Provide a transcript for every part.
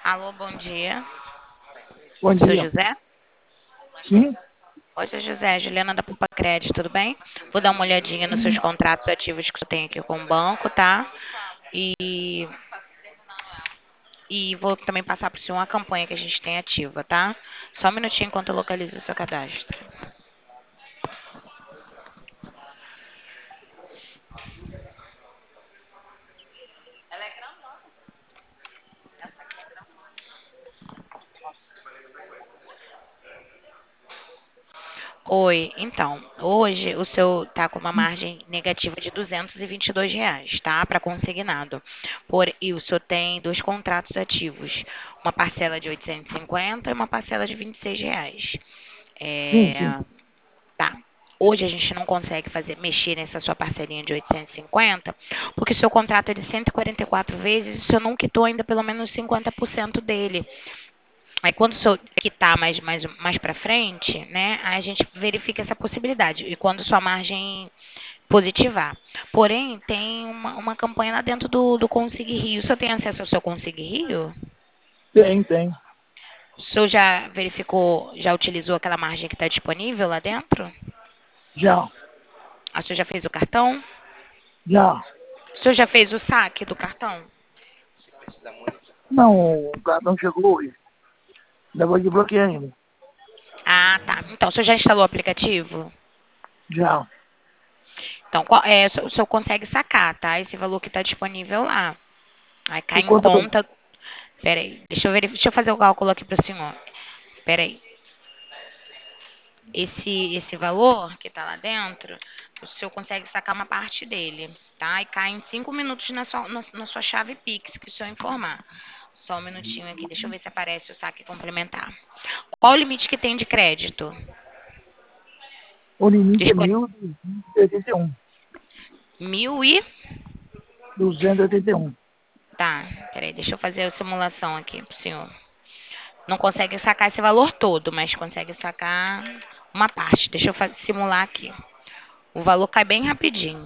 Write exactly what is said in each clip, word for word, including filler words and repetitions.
Alô, bom dia. Bom Seu dia. José? Sim, Oi, seu José. Juliana da Poupa Crédito, tudo bem? Vou dar uma olhadinha nos seus contratos ativos que você tem aqui com o banco, tá? E, e vou também passar por senhor uma campanha que a gente tem ativa, tá? Só um minutinho enquanto eu localizo o seu cadastro. Oi, então, hoje o seu tá com uma margem negativa de duzentos e vinte e dois reais, tá? Para consignado. Por, e o senhor tem dois contratos ativos, uma parcela de oitocentos e cinquenta e uma parcela de vinte e seis reais. sim, sim. É, tá. Hoje a gente não consegue fazer mexer nessa sua parcelinha de oitocentos e cinquenta, porque o seu contrato é de cento e quarenta e quatro vezes e o senhor não quitou ainda pelo menos cinquenta por cento dele. Aí quando o senhor quitar mais, mais, mais para frente, né, a gente verifica essa possibilidade. E quando sua margem positivar. Porém, tem uma, uma campanha lá dentro do, do Consigue Rio. O senhor tem acesso ao seu Consigue Rio? Tem, tem. O senhor já verificou, já utilizou aquela margem que está disponível lá dentro? Já, O senhor já fez o cartão? já. O senhor já fez o saque do cartão? Não, o cartão chegou hoje. Ainda vou desbloquear ainda. Ah, tá. Então, o senhor já instalou o aplicativo? Já. Então, qual- é, o senhor o senhor consegue sacar, tá? Esse valor que está disponível lá. Aí cai Por em conta do. conta. Peraí, deixa eu, verif... deixa eu fazer o cálculo aqui para o senhor. Peraí. Esse, esse valor que está lá dentro, o senhor consegue sacar uma parte dele, tá? E cai em cinco minutos na sua, na, na sua chave Pix, que o senhor informar. Só um minutinho aqui, deixa eu ver se aparece o saque complementar. Qual o limite que tem de crédito? O limite é Dispon... mil duzentos e oitenta e um. Mil e... duzentos e oitenta e um. Tá, peraí, deixa eu fazer a simulação aqui pro senhor. Não consegue sacar esse valor todo, mas consegue sacar uma parte. Deixa eu fa- simular aqui. O valor cai bem rapidinho.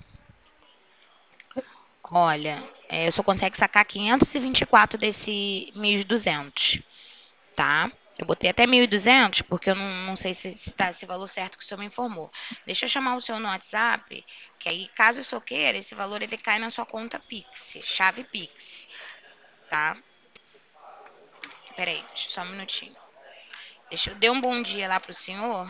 Olha, é, eu só consigo sacar quinhentos e vinte e quatro desse mil e duzentos, tá? Eu botei até mil e duzentos porque eu não, não sei se está esse valor certo que o senhor me informou. Deixa eu chamar o senhor no WhatsApp, que aí, caso o senhor queira, esse valor ele cai na sua conta Pix, chave Pix, tá? Peraí, só um minutinho. Deixa eu dar um bom dia lá pro senhor.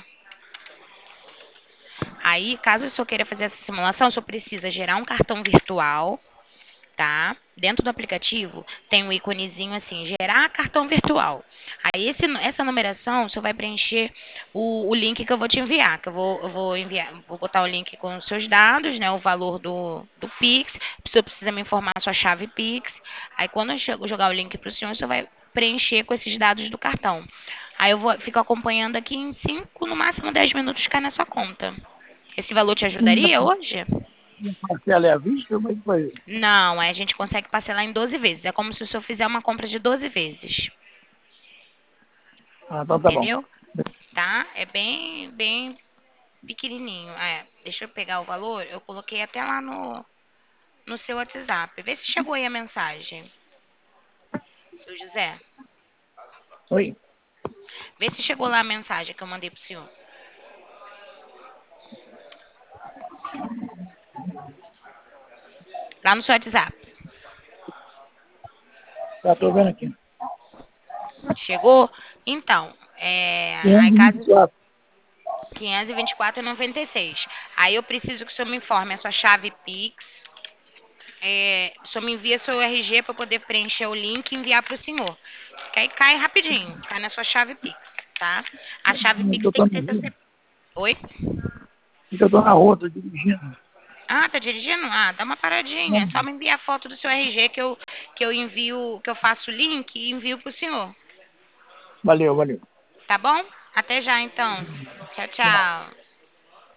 Aí, caso o senhor queira fazer essa simulação, o senhor precisa gerar um cartão virtual, tá? Dentro do aplicativo tem um íconezinho assim, gerar cartão virtual. Aí esse, essa numeração, o senhor vai preencher o, o link que eu vou te enviar, que eu vou, eu vou enviar, vou botar o link com os seus dados, né, o valor do, do Pix, o senhor precisa me informar a sua chave Pix, aí quando eu chego- jogar o link para o senhor, o senhor vai preencher com esses dados do cartão. Aí eu vou, fico acompanhando aqui em cinco no máximo dez minutos cai na sua conta. Esse valor te E a ajudaria hoje? parcela é à vista? Como é que foi? Não, aí a gente consegue parcelar em doze vezes. É como se o senhor fizer uma compra de doze vezes. Ah, então tá bom. Entendeu? Tá? É bem, bem pequenininho. É, deixa eu pegar o valor. Eu coloquei até lá no, no seu WhatsApp. Vê se chegou aí a mensagem. Seu José, Oi. vê se chegou lá a mensagem que eu mandei pro senhor. Lá no seu WhatsApp. Já tô vendo aqui. Chegou? Então, é, aí caso quinhentos e vinte e quatro. quinhentos e vinte e quatro reais e noventa e seis. Aí eu preciso que o senhor me informe a sua chave Pix. É, só me envia seu R G para eu poder preencher o link e enviar para o senhor. Que aí cai rapidinho, cai na sua chave Pix, tá? A chave Eu Pix tem tô que na ser seu rua. C... Oi? Eu tô na rua, tô dirigindo. Ah, tá dirigindo? Ah, dá uma paradinha. É só me enviar a foto do seu R G que eu, que eu envio, que eu faço o link e envio para o senhor. Valeu, valeu. Tá bom? Até já então. Tchau, tchau.